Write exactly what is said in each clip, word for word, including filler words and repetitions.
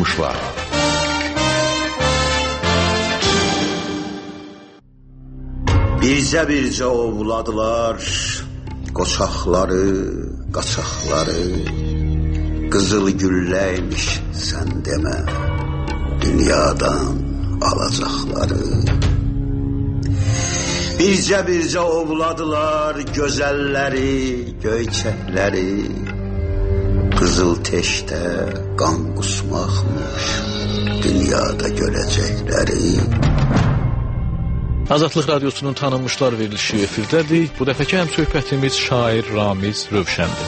tanınmışlar. Bircə-bircə ovladılar qoçaqları, qaçaqları. Qızıl gülləymiş sən demə, dünyadan alacaqları. Bircə-bircə ovladılar gözəlləri, göyçəkləri. Qızıl teşdə qan qusmaqmış dünyada görəcəkləri. Azadlıq Radiosunun tanınmışlar verilişi efirdədir. Bu dəfəki həm söhbətimiz şair Ramiz Rövşəndir.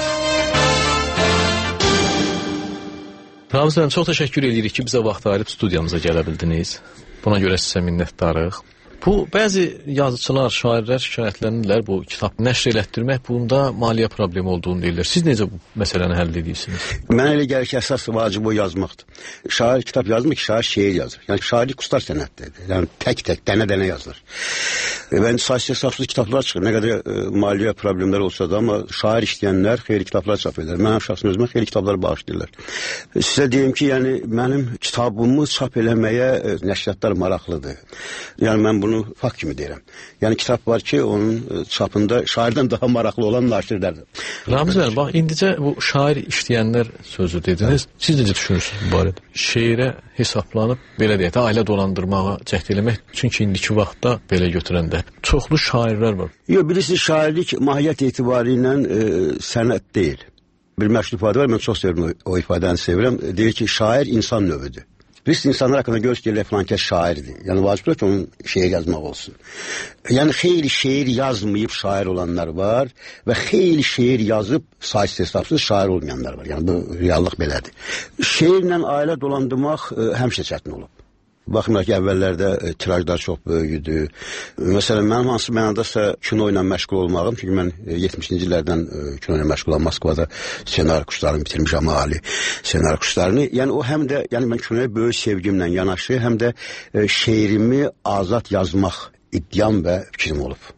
Ramiz bəy, çox təşəkkür edirik ki, bizə vaxt ayırıb studiyamıza gələ bildiniz. Buna görə sizə minnətdarıq. Bu, bəzi yazıçılar, şairlər şikayətlənirlər bu kitab nəşr elətdirmək, bunda maliyyə problemi olduğunu deyirlər. Siz necə bu məsələni həll edirsiniz? Mənə elə gəlir ki, əsas vacib o yazmaqdır. Şair kitab yazmır ki, şair şeir yazır. Yəni şairlik qustar sənətdir. Yəni tək-tək, dənə-dənə yazılır. Ben saçlı hesapsız kitaplar çıxır. Nə qədər e, maliyyə problemləri olsa da, amma şair işləyənlər xeyli kitablar çap edirlər. Mənim şəxsən özümə xeyli kitablar bağışlayırlar. Sizə deyim ki, yəni mənim kitabımı çap eləməyə e, nəşriyyatlar maraqlıdır. Yəni mən bunu fakt kimi deyirəm. Yəni kitab var ki, onun çapında şairdən daha maraqlı olan naşirlərdir. Ramiz bəy, bax indicə bu şair işləyənlər sözü dediniz. Siz necə düşünürsünüz bu barədə? Şeirə hesablanıb belə deyək də ailə dolandırmağa cəhd eləmək, çünki indiki vaxtda belə götürəndə çoxlu şairlər var. Yox, bilirsiniz, şairlik mahiyyət etibarı ilə e, sənət deyil. Bir məşhur ifadə var, mən çox sevirəm o, o ifadəni sevirəm. Deyir ki, şair insan növüdür. Biz insanlar haqqında görürüz ki, filan kəs şairdir. Yəni vacibdir ki, onun şeir yazmaq olsun. Yəni xeyli şeir yazmayıb şair olanlar var və xeyli şeir yazıb sayısız hesabsız şair olmayanlar var. Yəni bu reallıq belədir. Şeirlə ailə dolandırmaq e, həmişə çətin olub. Baxmayaraq ki, əvvəllərdə e, tirajlar çox böyük idi. Məsələn, mənim hansı mənadasa kino ilə məşğul olmağım, çünki mən e, yetmişinci illərdən e, kino ilə məşğul olmam. Moskvada ssenari kurslarını bitirmişəm, ali ssenari kurslarını. Yəni o həm də, yəni mən kinoya böyük sevgimlə yanaşı, həm də e, şeirimi azad yazmaq iddiam və fikrim olub.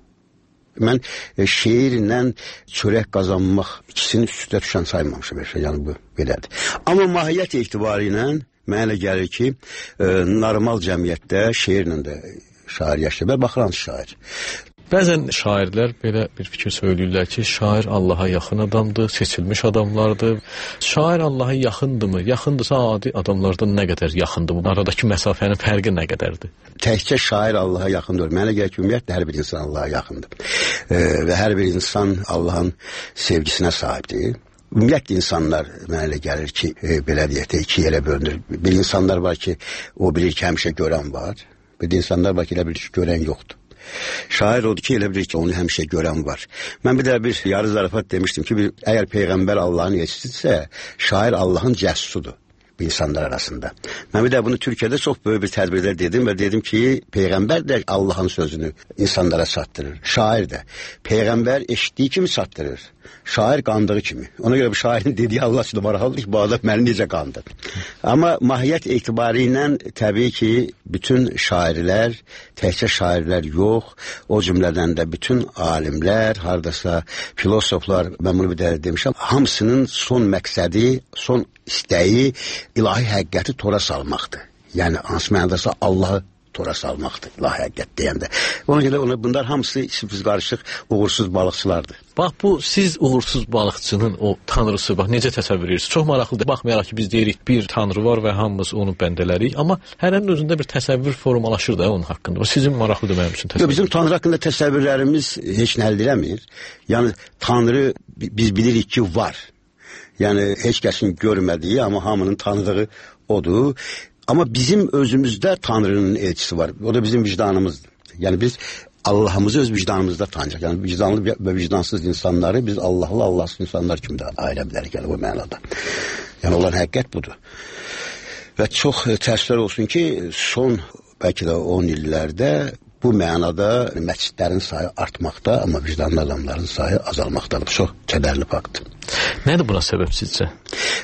Mən e, şeirlə çörək qazanmaq ikisini üstə düşən saymamışım. Yəni bu belədir. Amma mahiyyət etibarı ilə mənə gəlir ki, e, normal cəmiyyətdə şeirlə də şair yaşayır. Baxıran şair. Bəzən şairlər belə bir fikir söyləyirlər ki, şair Allaha yaxın adamdır, seçilmiş adamlardır. Şair Allaha yaxındırmı? Yaxındırsa adi adamlardan nə qədər yaxındır? Bu aradakı məsafənin fərqi nə qədərdir? Təkcə şair Allaha yaxındır. Mənə gəlir ki, ümumiyyətlə hər bir insan Allaha yaxındır. E, və hər bir insan Allahın sevgisinə sahibdir. Ümumiyyətlə insanlar mənə elə gəlir ki, e, belə deyək də iki yerə bölünür. Bir insanlar var ki, o bilir ki, həmişə görən var. Bir insanlar var ki, elə bilir ki, görən yoxdur. Şair odur ki, elə bilir ki, onu həmişə görən var. Mən bir də bir yarı zarafat demişdim ki, bir, əgər Peyğəmbər Allahın elçisidirsə, şair Allahın cəssusudur insanlar arasında. Mən bir də bunu Türkiyədə çox böyük bir tədbirlər dedim və dedim ki, Peyğəmbər də Allahın sözünü insanlara çatdırır. Şair də. Peyğəmbər eşitdiyi kimi çatdırır. Şair qandığı kimi. Ona görə bu şairin dediyi Allah üçün maraqlıdır ki, bu adam məni necə qandı. Amma mahiyyət etibarı ilə təbii ki, bütün şairlər, təkcə şairlər yox, o cümlədən də bütün alimlər, hardasa filosoflar, mən bunu bir də demişəm, hamısının son məqsədi, son istəyi ilahi həqiqəti tora salmaqdır. Yəni, hansı mənadasa Allahı tora salmaqdır, ilahi həqiqət deyəndə. Ona görə ona, bunlar hamısı sürpriz qarışıq, uğursuz balıqçılardır. Bax, bu siz uğursuz balıqçının o tanrısı, bax, necə təsəvvür edirsiniz? Çox maraqlıdır. Baxmayaraq ki, biz deyirik, bir tanrı var və hamımız onun bəndələrik, amma hərənin özündə bir təsəvvür formalaşır da onun haqqında. Sizin maraqlıdır mənim üçün təsəvvür. Bizim tanrı haqqında təsəvvürlərimiz heç nə əldə eləmir. Yəni, tanrı biz bilirik ki, var. Yəni, heç kəsin görmədiyi, amma hamının tanıdığı odur. Amma bizim özümüzdə Tanrının elçisi var. O da bizim vicdanımızdır. Yəni biz Allah'ımızı öz vicdanımızda tanıyacaq. Yəni vicdanlı və vicdansız insanları biz Allahlı, Allahsız insanlar kimi də ayıra bilərik. Yəni bu mənada. Yəni olan həqiqət budur. Və çox təəssüflər olsun ki, son bəlkə də on illərdə bu mənada məscidlərin sayı artmaqda, amma vicdanlı adamların sayı azalmaqdadır. Bu çox kədərli faktdır. Nədir buna səbəb sizcə?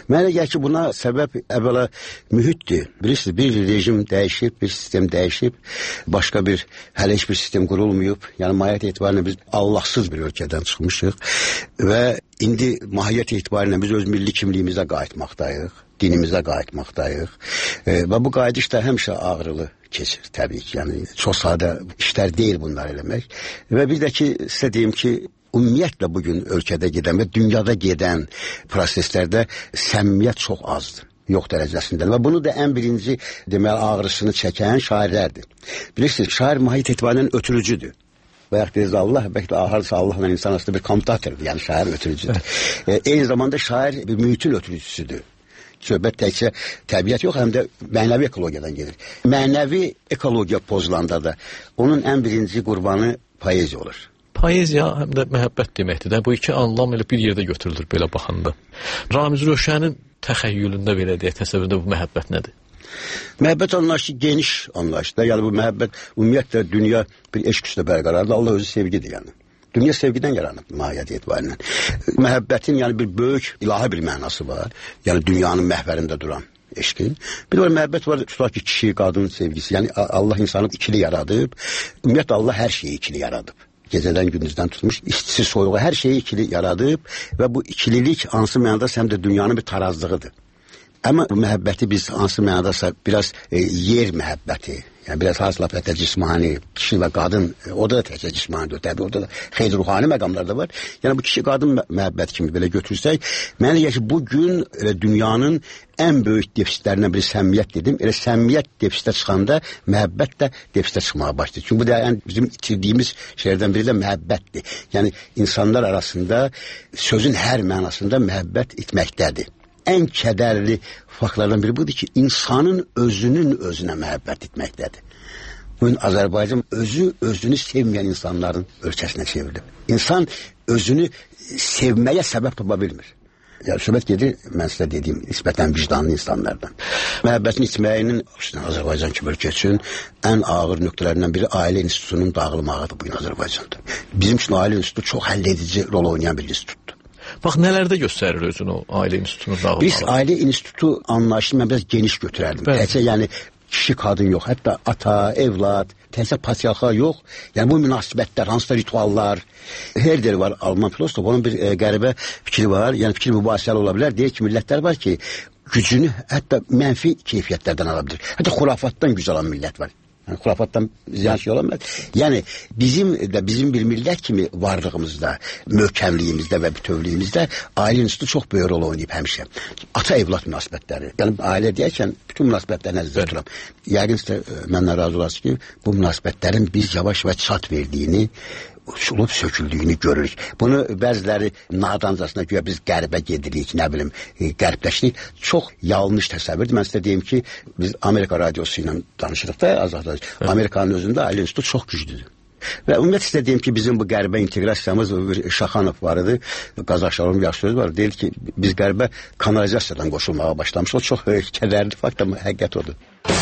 Mənə gəlir ki, buna səbəb əvvəla mühitdir. Bilirsiniz, bir rejim dəyişib, bir sistem dəyişib, başqa bir, hələ heç bir sistem qurulmayıb. Yəni, mahiyyət etibarilə biz Allahsız bir ölkədən çıxmışıq və indi mahiyyət etibarilə biz öz milli kimliyimizə qayıtmaqdayıq, dinimizə qayıtmaqdayıq e, və bu qayıdış da həmişə ağrılı keçir təbii ki. Yəni, çox sadə işlər deyil bunlar eləmək və bir də ki, sizə deyim ki, ümumiyyətlə bugün ölkədə gedən və dünyada gedən proseslərdə səmimiyyət çox azdır, yox dərəcəsində və bunu da ən birinci deməli ağrısını çəkən şairlərdir. Bilirsiniz, şair mahiyyət etibarilə ötürücüdür. Və yaxud deyiriz Allah, bəlkə də ahırsa Allahla insan arasında bir kommutatordur, yəni şair ötürücüdür. e, eyni zamanda şair bir mühitin ötürücüsüdür. Söhbət təkcə təbiət yox, həm də mənəvi ekologiyadan gelir. Mənəvi ekologiya pozulanda da onun ən birinci qurbanı poeziya olur. Poeziya həm də məhəbbət deməkdir də. Bu iki anlam elə bir yerdə götürülür belə baxanda. Ramiz Rövşənin təxəyyülündə belə deyək, təsəvvüründə bu məhəbbət nədir? Məhəbbət anlayışı geniş anlayışdır. Yəni bu məhəbbət ümumiyyətlə dünya bir eşq üstə bərqərardır. Allah özü sevgidir yəni. Dünya sevgidən yaranıb mahiyyət etibarilə. Məhəbbətin yəni bir böyük ilahi bir mənası var. Yəni dünyanın məhvərində duran eşqin. Bir də məhəbbət var, tutaq ki, kişi, qadın sevgisi. Yəni Allah insanı ikili yaradıb. Ümumiyyətlə Allah hər şeyi ikili yaradıb. Gecədən gündüzdən tutmuş, istisi soyuğu hər şeyi ikili yaradıb və bu ikililik hansı mənada həm də dünyanın bir tarazlığıdır. Amma bu məhəbbəti biz hansı mənadasa biraz e, yer məhəbbəti, yəni biraz hasıla fətə cismani, kişi və qadın, e, o da təkcə cismanidir, təbii orada da xeyli ruhani məqamlar da var. Yəni bu kişi-qadın məhəbbəti kimi belə götürsək, mənə gəlir ki, bugün elə dünyanın ən böyük defisitlərindən biri səmimiyyət dedim. Elə səmimiyyət defisitə çıxanda məhəbbət də defisitə çıxmağa başlayır. Çünki bu da yəni, bizim itirdiyimiz şeylərdən biri də məhəbbətdir. Yəni insanlar arasında sözün hər mənasında məhəbbət itməkdədir. Ən kədərli faktlardan biri budur ki, insanın özünün özünə məhəbbət etməkdədir. Bugün Azərbaycan özü özünü sevməyən insanların ölkəsinə çevrilib. İnsan özünü sevməyə səbəb tapa bilmir. Yəni, söhbət gedir, mən sizə dediyim, nisbətən vicdanlı insanlardan. Məhəbbətin itməyinin Azərbaycan kimi ölkə üçün ən ağır nöqtələrindən biri ailə institutunun dağılmağıdır bugün Azərbaycanda. Bizim üçün ailə institutu çox həlledici rol oynayan bir institutdur. Bax, nələrdə göstərir özünü o ailə institutunun dağılmağı? Biz ailə institutu anlayışını mən biraz geniş götürərdim. Təkcə yəni kişi, qadın yox, hətta ata, evlad, təkcə patriarxa yox. Yəni bu münasibətlər, hansısa rituallar. Herder var, Alman filosof, onun bir e, qəribə fikri var. Yəni fikir mübahisəli ola bilər. Deyək ki, millətlər var ki, gücünü hətta mənfi keyfiyyətlərdən ala bilir. Hətta xurafatdan güc alan millət var. Yəni, xurafatdan ziyan şey olamaz. Yəni bizim də bizim bir millət kimi varlığımızda, möhkəmliyimizdə və bütövlüyümüzdə ailə institutu çox böyük rol oynayıb həmişə. Ata-evlad münasibətləri. Yəni ailə deyərkən bütün münasibətləri nəzərdə tuturam. Yəqin sizə məndən razı olasınız ki, bu münasibətlərin biz yavaş-yavaş çat verdiyini, uçulub söküldüyünü görürük. Bunu bəziləri nadancasına güya biz qərbə gedirik, nə bilim, qərbləşdik. Çox yanlış təsəvvürdür. Mən sizə deyim ki, biz Amerika radiosu ilə danışırıq da, azadlar. Amerikanın özündə ailə institutu çox güclüdür. Və ümumiyyətlə sizə deyim ki, bizim bu qərbə inteqrasiyamız bir Şaxanov var idi. Qazaxşalının bir yaxşı sözü var. Deyir ki, biz qərbə kanalizasiyadan qoşulmağa başlamışıq. O çox kədərli fakt, amma həqiqət odur.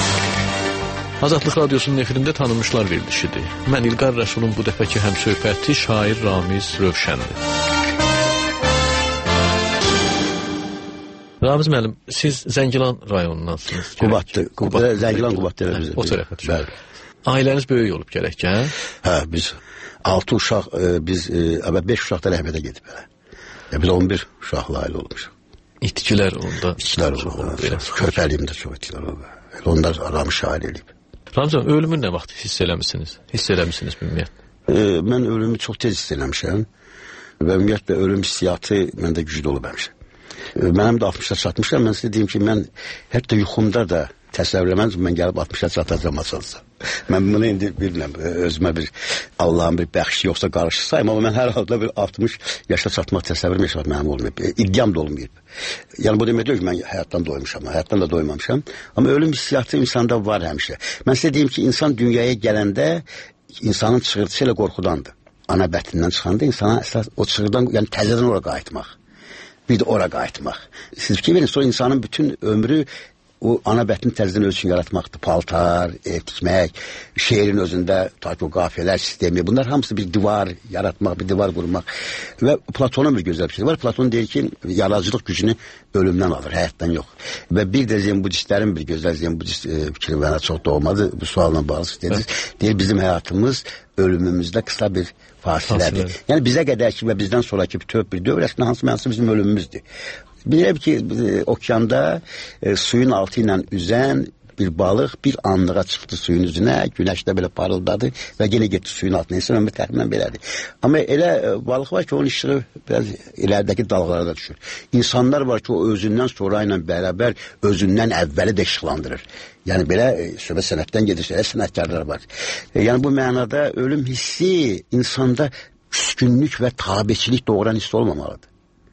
Azadlıq Radiosunun efirində tanınmışlar verilişidir. Mən İlqar Rəsulun bu dəfəki həmsöhbəti şair Ramiz Rövşəndir. Ramiz müəllim, siz Zəngilan rayonundansınız. Qubatdır. Qubat, Zəngilan Qubatdır. Hə, o tərəfə düşür. Ailəniz böyük olub gərək, hə? Hə, biz altı uşaq, biz beş uşaq da rəhmətə gedib. Biz on bir uşaqla ailə olmuşuq. İtkilər onda. İtkilər olub. Körpəliyimdə çox itkilər olub. Onlar aramı şair eləyib. Ramazan, ölümü nə vaxt hiss eləmişsiniz? Hiss eləmişsiniz ümumiyyətlə? E, mən ölümü çox tez hiss eləmişəm və ümumiyyətlə ölüm hissiyatı məndə güclü olub həmişə. E, mənim də altmışa çatmışam. Mən sizə deyim ki, mən hətta yuxumda da təsəvvür eləmədim, mən gəlib altmışa çatacağım açılsa. Mən bunu indi bilmirəm, özümə bir Allahın bir bəxşi yoxsa qarşı sayım, amma mən hər halda bir altmış yaşa çatmaq təsəvvürüm yaşamaq mənim olmayıb, iddiam da olmayıb. Yəni bu demək deyil ki, mən həyatdan doymuşam, həyatdan da doymamışam, amma ölüm hissiyatı insanda var həmişə. Mən sizə deyim ki, insan dünyaya gələndə insanın çığırtısı ilə qorxudandır. Ana bətindən çıxanda insana əsas o çığırdan, yəni təzədən ora qayıtmaq, bir də ora qayıtmaq. Siz fikir verin, sonra insanın bütün ömrü o ana bətni təzədən öz üçün yaratmaqdır. Paltar, ev tikmək, şeirin özündə o qafiyələr sistemi, bunlar hamısı bir divar yaratmaq, bir divar qurmaq. Və Platonun bir gözəl bir şey var. Platon deyir ki, yaradıcılıq gücünü ölümdən alır, həyatdan yox. Və bir də zen budistlərin bir gözəl zen budist e, fikri mənə çox doğmadı. Bu sualla bağlı dediniz. Deyir, bizim həyatımız ölümümüzdə qısa bir fasilədir. Fasilə. Yəni bizə qədər ki və bizdən sonraki bütöv bir dövr əslində hansı mənası bizim ölümümüzdür. Bilirəm ki, e, okeanda e, suyun altı ilə üzən bir balıq bir anlığa çıxdı suyun üzünə, günəşdə belə parıldadı və yenə getdi suyun altına. İnsan ömrü təxminən belədir. Amma elə e, balıq var ki, onun işığı biraz iləridəki dalğalara düşür. İnsanlar var ki, o özündən sonra ilə bərabər özündən əvvəli də işıqlandırır. Yəni belə e, söhbət sənətdən gedirsə, elə sənətkarlar var. E, yəni bu mənada ölüm hissi insanda küskünlük və tabiçilik doğuran hiss olmamalıdır.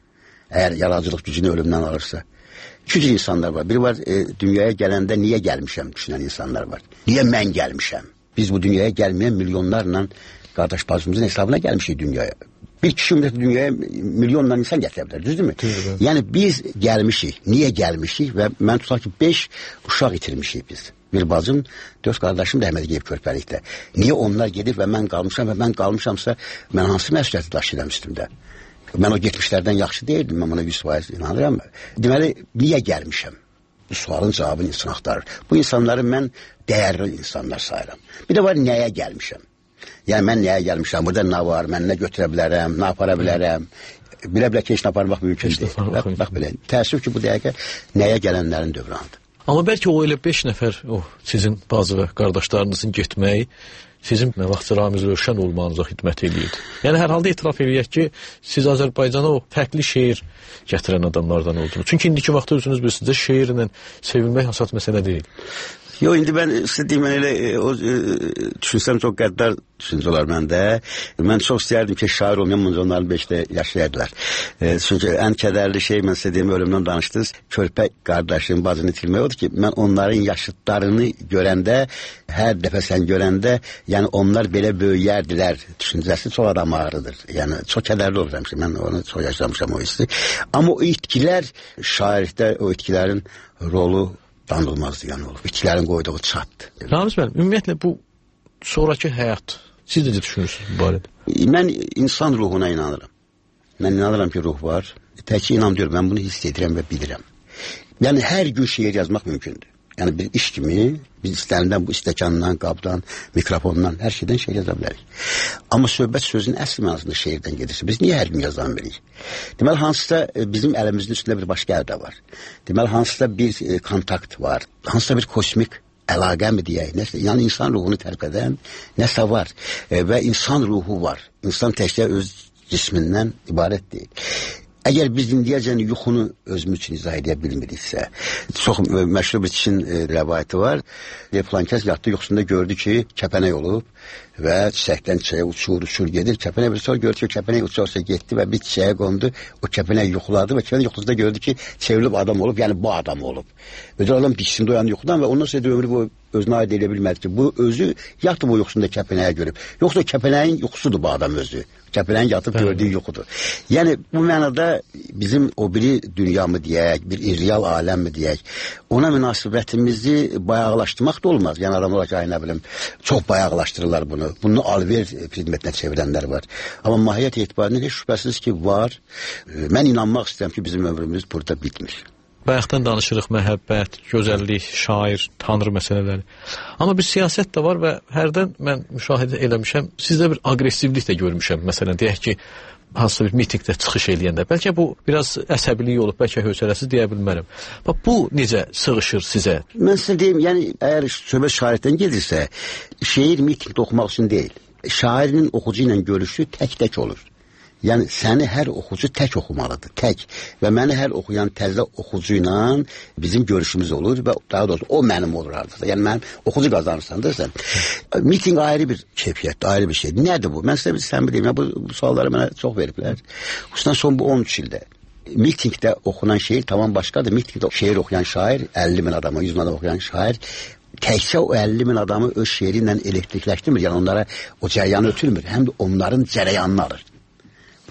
Əgər yaradıcılıq gücünü ölümdən alırsa. İki cür insanlar var. Biri var, e, dünyaya gələndə niyə gəlmişəm düşünən insanlar var. Niyə mən gəlmişəm? Biz bu dünyaya gəlməyən milyonlarla qardaş bacımızın hesabına gəlmişik dünyaya. Bir kişi ümumiyyətlə dünyaya milyonla insan gətirə bilər, düzdür mü? Düzdür. Yəni biz gəlmişik. Niyə gəlmişik? Və mən tutar ki, beş uşaq itirmişik biz. Bir bacım, dörd qardaşım rəhmətə gedib körpəlikdə. Niyə onlar gedib və mən qalmışam və mən qalmışamsa, mən hansı məsuliyyəti daşıyıram üstümdə? Mən o getmişlərdən yaxşı deyildim, mən buna yüz faiz inanıram. Deməli, niyə gəlmişəm? Bu sualın cavabını insan axtarır. Bu insanları mən dəyərli insanlar sayıram. Bir də var, nəyə gəlmişəm? Yəni, mən nəyə gəlmişəm? Burada nə var? Mən nə götürə bilərəm? Nə apara bilərəm? Bilə-bilə ki, heç nə aparmaq mümkün deyil. Bax, bax belə. Təəssüf ki, bu dəqiqə nəyə gələnlərin dövranıdır. Amma bəlkə o elə beş nəfər, o sizin bazı və qardaşlarınızın getməyi sizin nə vaxt Ramiz Rövşən olmağınıza xidmət edirdi. Yəni, hər halda etiraf edək ki, siz Azərbaycana o fərqli şeir gətirən adamlardan oldunuz. Çünki indiki vaxtda özünüz bilirsiniz, şeirlə sevilmək hasat məsələ deyil. Yox, indi mən istədiyim, mən elə o, e, düşünsəm çox qəddar düşüncə olar məndə. Mən çox istəyərdim ki, şair olmayan məncə onların beşdə yaşayardılar. E, çünki ən kədərli şey, mən istədiyim ölümdən danışdınız, körpə qardaşın bacını itirmək odur ki, mən onların yaşıtlarını görəndə, hər dəfə sən görəndə, yəni onlar belə böyüyərdilər düşüncəsi çox adam ağrıdır. Yəni çox kədərli olur həmişə, mən onu çox yaşamışam o hissi. Amma o itkilər, şairlikdə o itkilərin rolu danılmazdı yəni olub. İtkilərin qoyduğu çatdı. Ramiz müəllim, ümumiyyətlə bu sonraki həyat, siz necə düşünürsünüz bu barədə? Mən insan ruhuna inanıram. Mən inanıram ki, ruh var. Tək inam diyorum, mən bunu hiss edirəm və bilirəm. Yəni hər gün şeir yazmaq mümkündür. Yəni bir iş kimi biz istərindən bu stəkandan, qabdan, mikrofondan, hər şeydən şeir yaza bilərik. Amma söhbət sözün əsl mənasında şeirdən gedirsə, biz niyə hər gün yazan bilərik? Deməli, hansısa bizim əlimizin üstündə bir başqa əldə var. Deməli, hansısa bir e, kontakt var. Hansısa bir kosmik əlaqə mi deyək, nəsə, yəni insan ruhunu tərk edən nəsə var e, və insan ruhu var. İnsan təkcə öz cismindən ibarət deyil. Əgər biz indiyəcən yuxunu özümüz üçün izah edə bilmiriksə, çox məşhur bir Çin e, rəvayəti var. E, Plankəs yatdı, yuxusunda gördü ki, kəpənək olub və çiçəkdən çiçəyə uçur, uçur gedir. Kəpənək bir sonra gördü ki, kəpənək uçarsa getdi və bir çiçəyə qondu. O kəpənək yuxuladı və kəpənək yuxusunda gördü ki, çevrilib adam olub, yəni bu adam olub. Özel adam diksindi oyandı yuxudan və ondan sonra ömrü bu özünə aid edə bilmədi ki, bu özü yatdı bu yuxusunda kəpənəyə görüb. Yoxsa kəpənəyin yuxusudur bu adam özü. Kəpənəyin yatıb gördüyü yuxudur. Yəni bu mənada bizim o biri dünya mı deyək, bir irreal aləm mi deyək, ona münasibətimizi bayağılaşdırmaq da olmaz. Yəni adamlar ki, nə bilim, çox bayağılaşdırırlar bunu. Bunu alver xidmətinə çevirənlər var. Amma mahiyyət etibarında heç şübhəsiz ki, var. Mən inanmaq istəyirəm ki, bizim ömrümüz burada bitmir. Bayaqdan danışırıq, məhəbbət, gözəllik, şair, tanrı məsələləri. Amma bir siyasət də var və hərdən mən müşahidə eləmişəm, sizdə bir aqressivlik də görmüşəm. Məsələn, deyək ki, hansısa bir mitingdə çıxış eləyəndə. Bəlkə bu biraz əsəbilik olub, bəlkə hövsələsiz deyə bilmərəm. Bax, bu necə sığışır sizə? Mən sizə deyim, yəni, əgər söhbət şairdən gedirsə, şeir mitingdə oxumaq üçün deyil. Şairin oxucu ilə görüşü tək-tək olur. Yəni, səni hər oxucu tək oxumalıdır, tək. Və məni hər oxuyan təzə oxucu ilə bizim görüşümüz olur və daha doğrusu o mənim olur artıq. Yəni, mənim oxucu qazanırsan da sən. Miting ayrı bir keyfiyyətdir, ayrı bir şeydir. Nədir bu? Mən sizə bir sən bileyim, ya, bu, bu sualları mənə çox veriblər. Xüsusən son bu on üç ildə. Mitingdə oxunan şeir tamam başqadır. Mitingdə şeir oxuyan şair, əlli min adama, yüz min adama oxuyan şair, təkcə o əlli min adamı öz şeiri ilə elektrikləşdirmir. Yəni, onlara o cəryanı ötürmür, həm də onların cərəyanını alır.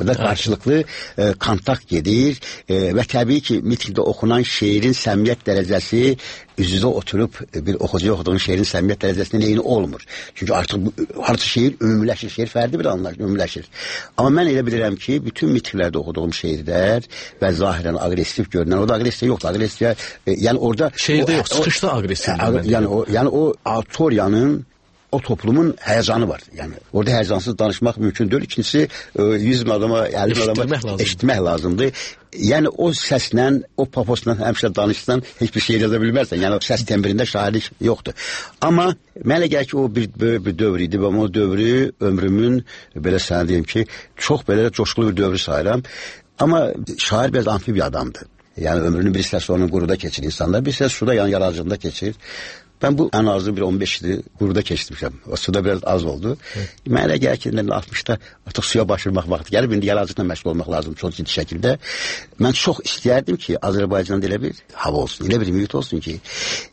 Burada karşılıklı e, kontakt gedir e, ve tabii ki mitingde okunan şiirin səmiyyət dərəcəsi üzüdə oturup bir okucuya okuduğun şiirin səmiyyət dərəcəsində neyini olmur. Çünkü artık artık şiir ümümləşir, şiir fərdi bir anlayış ümümləşir. Ama mən elə bilirəm ki, bütün mitinglərdə okuduğum şiirlər və zahirən agresif görünən, o da agresif yoktu, agresif e, yani orada şiirdə yox, çıxışda agresif. Yani o yani o autoriyanın o toplumun heyecanı var. Yani orada heyecansız danışmak mümkün değil. İkincisi yüz bin adama, elli bin adama eşitmek lazımdı. Yani o sesle, o paposla hemşire danışsan hiçbir şey yazabilmezsen. Yani o ses tembrinde şairlik yoktu. Ama mənə gəlir ki, o bir, bir, bir dövr idi. Ben o dövrü ömrümün, böyle sana diyeyim ki, çok böyle coşkulu bir dövrü sayıram. Ama şair biraz amfi bir adamdı. Yani ömrünün bir hissəsi onun quruda keçir insanlar, bir hissəsi suda, yani yaratıcılığında keçir. Ben bu en azı bir on beş yılı quruda keçirmişəm. O suda biraz az oldu. Mənə gəlir ki, altmışda artıq suya başvurmaq vaxtı gəlir. İndi yaratıcılıqla məşğul olmaq lazım çox ciddi şəkildə. Mən çox istəyərdim ki, Azərbaycanda elə bir hava olsun, elə bir mühit olsun ki,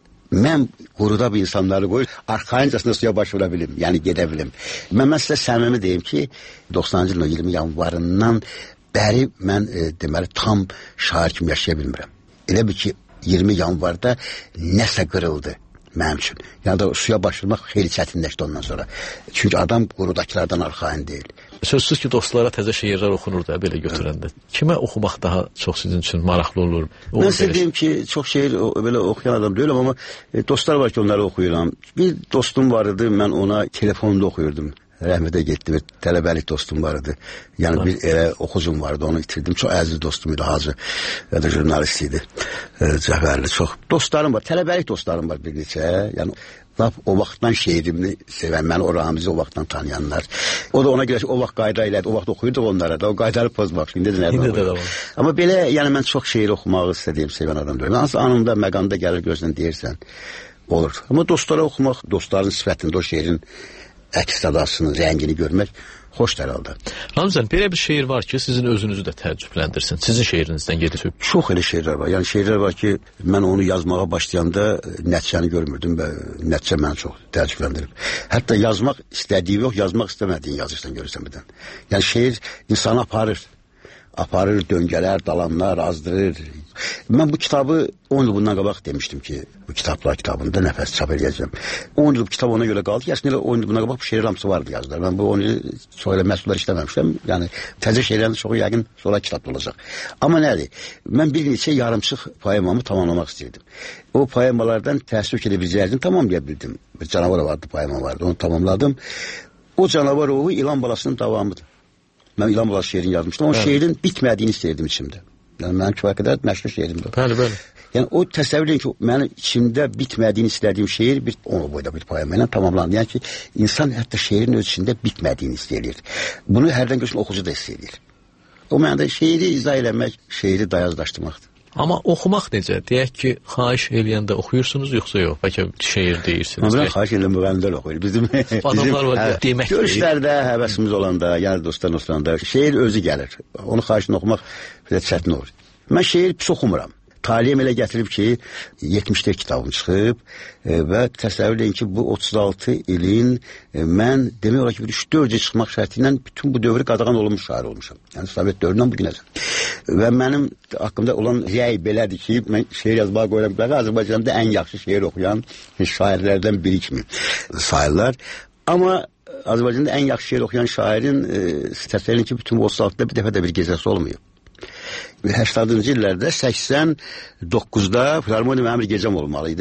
mən quruda bir insanları qoyur, arxayıncasına suya başvura bilim, yəni gedə bilim. Mən, mən sizə səmimi deyim ki, doxsanıncı ilin iyirmi yanvarından bəri mən e, deməli tam şair kimi yaşaya bilmirəm. Elə bir ki, iyirmi yanvarda nəsə qırıldı mənim üçün. Yəni da suya başvurmaq xeyli çətinləşdi ondan sonra. Çünki adam qurudakilərdən arxayın deyil. Sözsüz ki, dostlara təzə şeirlər oxunur da belə götürəndə. Kimə oxumaq daha çox sizin üçün maraqlı olur? O mən sizə deyim ki, çox şeir belə oxuyan adam deyiləm, amma e, dostlar var ki, onları oxuyuram. Bir dostum var idi, mən ona telefonda oxuyurdum. Rəhmətə getdi, bir tələbəlik dostum var idi. Yəni bir elə oxucum vardı, onu itirdim. Çox əziz dostum idi, Hacı, ya da jurnalist idi. E, Cəfərli, çox dostlarım var, tələbəlik dostlarım var bir neçə. Yəni o vaxtdan şeirimni sevən, məni o Ramizi o vaxtdan tanıyanlar. O da ona görə ki, o vaxt qayda elədi, o vaxt oxuyurduq onlara da, o qaydaları pozmaq. İndi də nədən oxuyur. Amma belə, yəni mən çox şeir oxumağı istədiyim, sevən adam deyirəm. Hansı anında, məqamda gəlir gözdən deyirsən, olur. Amma dostlara oxumaq, dostların sifətində o şeirin əks sadasını, rəngini görmək xoşdur herhalde. Ramazan, belə bir şeir var ki, sizin özünüzü də təəccübləndirsin. Sizin şeirinizdən gedib. Çox elə şeirlər var. Yəni şeirlər var ki, mən onu yazmağa başlayanda nəticəni görmürdüm və nəticə məni çox təəccübləndirib. Hətta yazmaq istədiyi yox, yazmaq istəmədiyin yazırsan görürsən birdən. Yəni şeir insanı aparır. Aparır, döngələr, dalanlar, azdırır. Mən bu kitabı on il bundan qabaq demişdim ki, bu kitaplar kitabında nəfəs çap edəcəm. on il bu kitab ona görə qaldı ki, əslində on il bundan qabaq bu şeir hamısı vardı yazdılar. Mən bu on il sonra məhsullar işləməmişəm. Yəni təzə şeylərin çoxu yəqin sonra kitabda olacaq. Amma nədir? Mən bir neçə yarımçıq poemamı tamamlamaq istəyirdim. O poemalardan təəssüf edebiləcəyini tamamlaya bildim. Bir canavar vardı, poema vardı, onu tamamladım. O canavar ovu İlan Balasının davamıdır. Mən İlan Balası şeirini yazmışdım. O şeirin bitmədiyini istəyirdim içimdə. Yəni mənim kifayət qədər məşhur şeirimdir. Bəli, bəli. Yəni o təsəvvür edin ki, mənim içimdə bitmədiyini istədiyim şeir bir onu boyda bir poema ilə tamamlandı. Yəni ki, insan hətta şeirin öz içində bitmədiyini istəyir. Bunu hərdən görsən oxucu da istəyir. O mənada şeiri izah eləmək, şeiri dayazlaşdırmaqdır. Amma oxumaq necə? Deyək ki, xahiş eləyəndə oxuyursunuz, yoxsa yox? Bəlkə şeir deyirsiniz. Amma xahiş eləyən müğənnilər oxuyur. Bizim, adamlar var, hə, demək görüşlərdə, həvəsimiz olanda, yəni dostlar olanda şeir özü gəlir. Onu xahişini oxumaq bir çətin olur. Mən şeir pis oxumuram. Taliyem elə gətirib ki, yetmişdə kitabım çıxıb e, və təsəvvür edin ki, bu otuz altı ilin e, mən demək olar ki, bir üç dörd il çıxmaq şərti ilə bütün bu dövrü qadağan olunmuş şair olmuşam. Yəni Sovet dövründən bugünə. Və mənim haqqımda olan rəy belədir ki, mən şeir yazmağa qoyuram. Azərbaycanda ən yaxşı şeir oxuyan şairlərdən biri kimi sayırlar. Amma Azərbaycanda ən yaxşı şeir oxuyan şairin e, təsəvvür edin ki, bütün bu otuz altıda bir dəfə də bir gecəsi olmuyor. səksəninci illərdə səksən doqquzda Filarmoniya mənim bir gecəm olmalıydı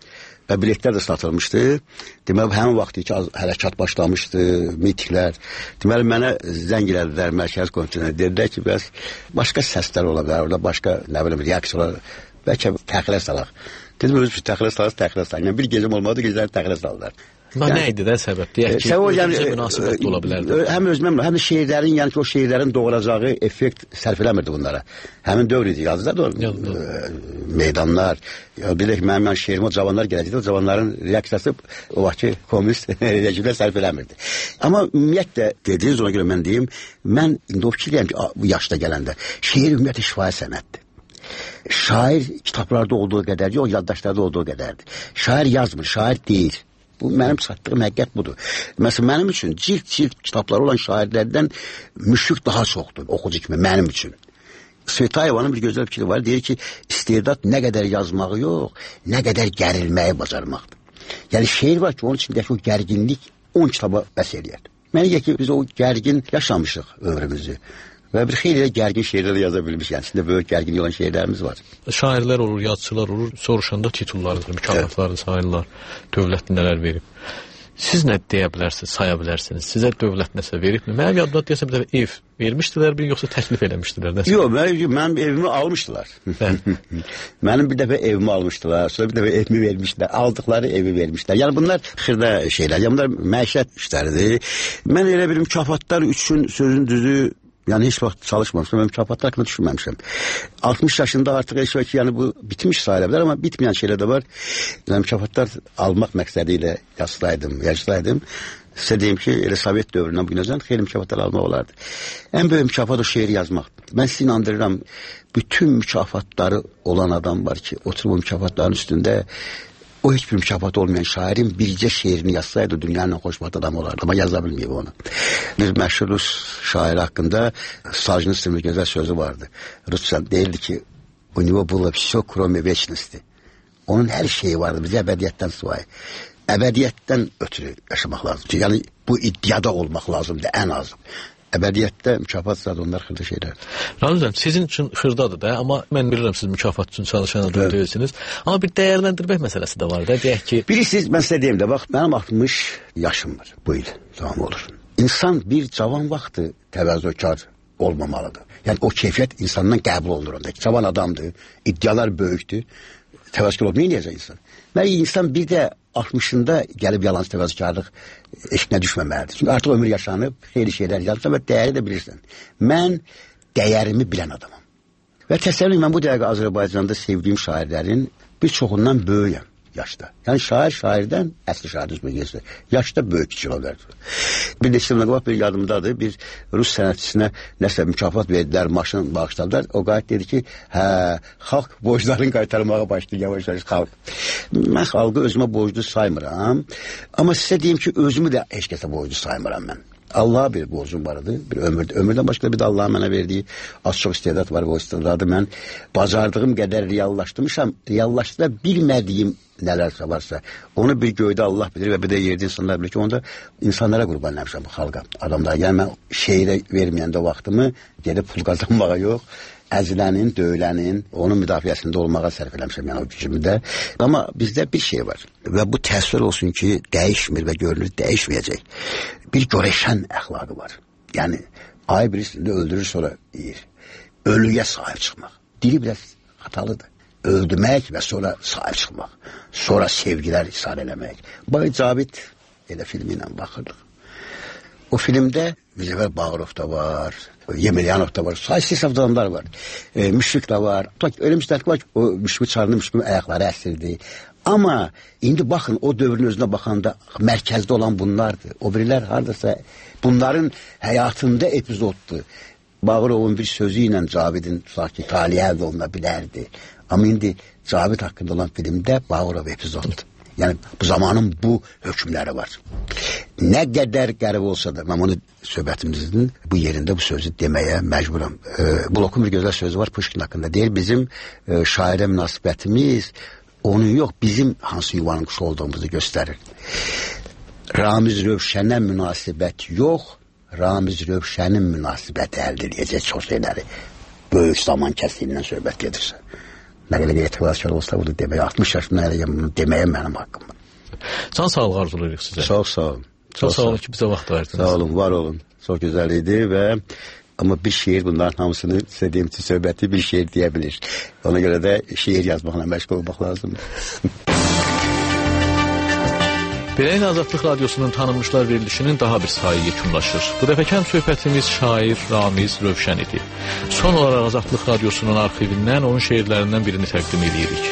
və biletlər də satılmışdı. Deməli, həmin vaxt ki, hərəkat başlamışdı, mitinglər. Deməli, mənə zəng elədilər mərkəz komitəsinə. Dedilər ki, bəs başqa səslər ola bilər, orada başqa, nə bilim, reaksiyalar, bəlkə təxirə salaq. Dedim, özü təxirə salaq, təxirə salaq. Yəni, bir gecəm olmadı, gecələri təxirə saldılar. Nə yəni, idi də səbəb? Deyək ki, səbəb, yəni, münasibət ola bilərdi. Həm özüməm, həm də şeirlərin, yəni ki, o şeirlərin doğuracağı effekt sərf eləmirdi bunlara. Həmin dövr idi, yazdılar da o meydanlar. Bilək ki, mənim mən şeirimi o cavanlar gələcəkdə, o cavanların reaksiyası o vaxt ki, komünist rejimdə sərf eləmirdi. Amma ümumiyyətlə, dediniz ona görə mən deyim, mən indi o fikirdəyəm ki, bu yaşda gələndə, şeir ümumiyyətlə şifahi sənətdir. Şair kitablarda olduğu qədərdir, o yaddaşlarda olduğu qədərdir. Şair yazmır, şair deyir. Bu mənim satdığım həqiqət budur. Məsələn, mənim üçün cilt-cilt kitabları olan şairlərdən müşfiq daha çoxdur oxucu kimi mənim üçün. Svetayevanın bir gözəl fikri var. Deyir ki, istedad nə qədər yazmağı yox, nə qədər gərilməyi bacarmaqdır. Yəni şeir var ki, onun içindəki o gərginlik on kitaba bəs eləyər. Mənə gəlir ki, biz o gərgin yaşamışıq ömrümüzü. Və bir xeyli gərgin şeirlər yaza bilmiş. Yəni, içində böyük gərgin olan şeirlərimiz var. Şairlər olur, yazıçılar olur, soruşanda titullardır, mükafatlarını evet. sayırlar, dövlət nələr verib. Siz nə deyə bilərsiniz, saya bilərsiniz? Sizə dövlət nəsə veribmi? Mənim yadımda deyəsəm bir dəfə ev vermişdilər, bir yoxsa təklif eləmişdilər? Nəsə? Yox, mənim, mənim evimi almışdılar. Mənim bir dəfə evimi almışdılar, sonra bir dəfə evimi vermişdilər, aldıqları evi vermişdilər. Yəni bunlar xırda şeylər, yəni bunlar məişət işləridir. Mən elə bir mükafatlar üçün sözün düzü, yəni heç vaxt çalışmamışam, mən mükafatlar haqqında düşünməmişəm. altmış yaşında artıq heç vaxt yəni bu bitmiş sayılabilir, amma bitməyən şeylər də var. Yəni mükafatlar almaq məqsədi ilə yazsaydım, yazsaydım, sizə deyim ki, elə Sovet dövründən bu günəcən xeyli mükafatlar almaq olardı. Ən böyük mükafat o şeiri yazmaqdır. Mən sizi inandırıram, bütün mükafatları olan adam var ki, oturub o mükafatların üstündə o hiçbir mükafat olmayan şairin biricə şeirini yazsaydı dünyanın xoşbəxt adamı olardı. Ama yaza bilməyib onu. Bir məşhur Rus şairi haqqında Soljenitsin bir gözəl sözü vardı. Rusça deyildi ki, у него было все, кроме вечности. Onun hər şeyi vardı bizə əbədiyyətdən sıvayı. Əbədiyyətdən ötürü yaşamaq lazım. Yəni bu iddiada olmaq lazımdır ən azı. Əbədiyyətdə mükafat zaten onlar xırda şeylərdir. Ramiz hocam, sizin üçün xırdadır da, amma mən bilirəm siz mükafat üçün çalışan adam evet. deyilsiniz. Amma bir dəyərləndirmək məsələsi də var da, deyək ki... Bilirsiniz, mən sizə deyim də, bax, mənim altmış yaşım var bu il, tamam olur. İnsan bir cavan vaxtı təvəzzökar olmamalıdır. Yəni o keyfiyyət insandan qəbul olunur onda. Cavan adamdır, iddialar böyükdür, təvəzzökar olub, neyləyəcək insan? Məli insan bir də altmışında gəlib yalancı təvəzzökarlıq eşkinə düşməməlidir. Çünki artıq ömür yaşanıb, xeyli şeylər yazırsan və dəyəri də bilirsən. Mən dəyərimi bilən adamım. Və təsəvvür mən bu dəqiqə Azərbaycanda sevdiyim şairlərin bir çoxundan böyüyəm yaşda. Yəni şair şairdən, əsli şairdir, yaşda böyük kiçik olar. Bir neçə ildən qabaq bir yadımdadır, bir Rus sənətçisinə nəsə mükafat verdilər, maşın bağışladılar. O qayıt dedi ki, hə, xalq borclarını qaytarmağa başlayır, yavaş-yavaş xalq. Mən xalqı özümə borclu saymıram. Amma sizə deyim ki, özümü də heç kəsə borclu saymıram mən. Allah'a bir borcum vardı, bir ömürde. Ömürden başka bir de Allah'ın bana verdiği az çok istedat var. O istedadı ben bacardığım kadar reallaştırmışam. Reallaştıra bilmediğim nelerse varsa onu bir göyde Allah bilir ve bir de yerde insanlar bilir ki onda insanlara kurban etmişim bu halka. Adamlar yani ben şehire vermeyen de vaktimi gelip pul kazanmaya yok. Əzilənin, döyülənin, onun müdafiəsində olmağa sərf eləmişəm yəni o gücümdə. Amma bizdə bir şey var və bu təsvir olsun ki, dəyişmir və görünür, dəyişməyəcək. Bir görəşən əxlaqı var. Yəni, ay birisini öldürür, sonra yiyir. Ölüyə sahib çıxmaq. Dili biraz hatalıdır. Öldürmək və sonra sahib çıxmaq. Sonra sevgilər isar eləmək. Bay Cabit elə filmi ilə baxırdıq. O filmdə Müzəffər Bağırov da var, Yemelyanov da var, saysız adamlar var, e, Müşfik da var. Öyle müstəlik var ki, o Müşfik çarını, Müşfik'in ayaqları əsirdi. Amma indi baxın, o dövrün özünə baxanda mərkəzdə olan bunlardır. O birilər haradasa bunların həyatında epizoddur. Bağırovun bir sözü ilə Cavid'in sanki taliyə əldə oluna bilərdi. Amma indi Cavid haqqında olan filmdə Bağırov epizoddur. Yəni bu zamanın bu hökmləri var. Nə qədər qəribə olsa da, mən onu söhbətimizin bu yerində bu sözü deməyə məcburam. E, Blokun bir gözəl sözü var Pushkin haqqında. Deyir, bizim e, şairə münasibətimiz onun yox, bizim hansı yuvanın quşu olduğumuzu göstərir. Ramiz Rövşənə münasibət yox, Ramiz Rövşənin münasibəti əldə edəcək çox şeyləri. Böyük zaman kəsilindən söhbət gedirsə. Nə qədər etirazkar olsa bunu deməyə, altmış yaşında elə bunu deməyə mənim haqqım. Can sağlığı arzulayırıq sizə. Çox sağ olun. Çox sağ olun ki, bizə vaxt verdiniz. Sağ olun, var olun. Çox gözəl idi və amma bir şeir bunların hamısını sizə deyim ki, söhbəti bir şeir deyə bilir. Ona görə də şeir yazmaqla məşğul olmaq lazımdır. Beləyin Azadlıq Radyosunun tanınmışlar verilişinin daha bir sayı yekunlaşır. Bu dəfəkən söhbətimiz şair Ramiz Rövşən idi. Son olaraq Azadlıq Radyosunun arxivindən onun şeirlərindən birini təqdim edirik.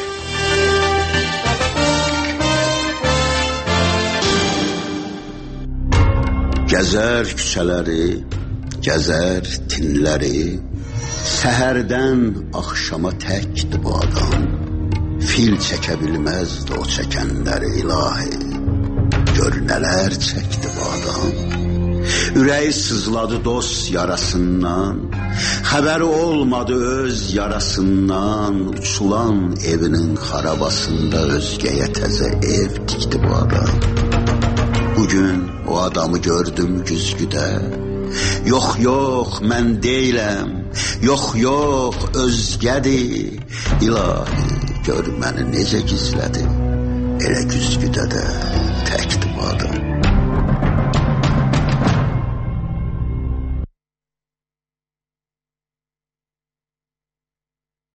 Gəzər küçələri, gəzər tinləri, səhərdən axşama təkdir bu adam. Fil çəkə bilməzdi o çəkənləri ilahi. gör nələr çəkdi bu adam. Ürəyi sızladı dost yarasından, xəbəri olmadı öz yarasından. Uçulan evinin xarabasında özgəyə təzə ev tikdi bu adam. Bugün o adamı gördüm güzgüdə. Yox, yox, mən deyiləm. Yox, yox, özgədir. İlahi, gör məni necə gizlədi. Elə güzgüdə də təkdi bu adam.